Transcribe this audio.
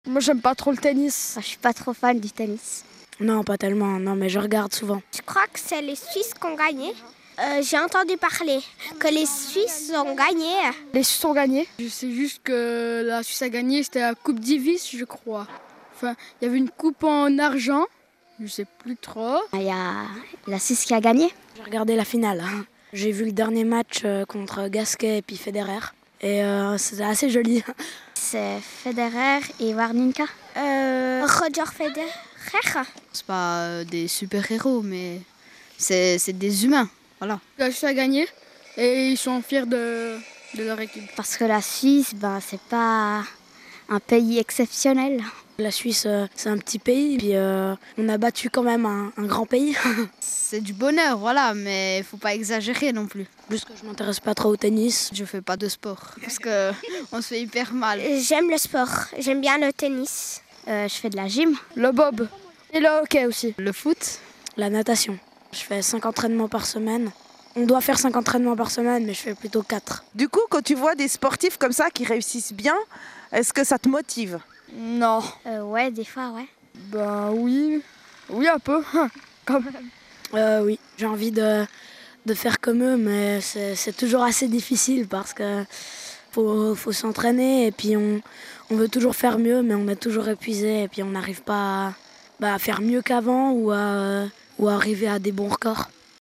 Moi, j'aime pas trop le tennis. Je suis pas trop fan du tennis. Non, pas tellement, non, mais je regarde souvent. Je crois que c'est les Suisses qui ont gagné. J'ai entendu parler que les Suisses ont gagné. Les Suisses ont gagné. Je sais juste que la Suisse a gagné, c'était la Coupe Davis, je crois. Enfin, il y avait une coupe en argent, je sais plus trop. Il y a la Suisse qui a gagné. J'ai regardé la finale. J'ai vu le dernier match contre Gasquet et puis Federer. Et c'était assez joli. C'est Federer et Wawrinka. Roger Federer. C'est pas des super-héros, mais c'est des humains. Voilà. La Suisse a gagné et ils sont fiers de leur équipe. Parce que la Suisse, c'est pas un pays exceptionnel. La Suisse, c'est un petit pays, puis on a battu quand même un grand pays. C'est du bonheur, voilà, mais il faut pas exagérer non plus. Juste que je m'intéresse pas trop au tennis. Je fais pas de sport, parce qu'on se fait hyper mal. J'aime le sport, j'aime bien le tennis. Je fais de la gym. Le bob et le hockey aussi. Le foot. La natation. Je fais 5 entraînements par semaine. On doit faire 5 entraînements par semaine, mais je fais plutôt 4. Du coup, quand tu vois des sportifs comme ça qui réussissent bien, est-ce que ça te motive ? Non. Ouais, des fois, ouais. Oui. Oui, un peu, quand même. Oui, j'ai envie de faire comme eux, mais c'est toujours assez difficile parce que faut s'entraîner et puis on veut toujours faire mieux, mais on est toujours épuisé et puis on n'arrive pas à faire mieux qu'avant ou à arriver à des bons records.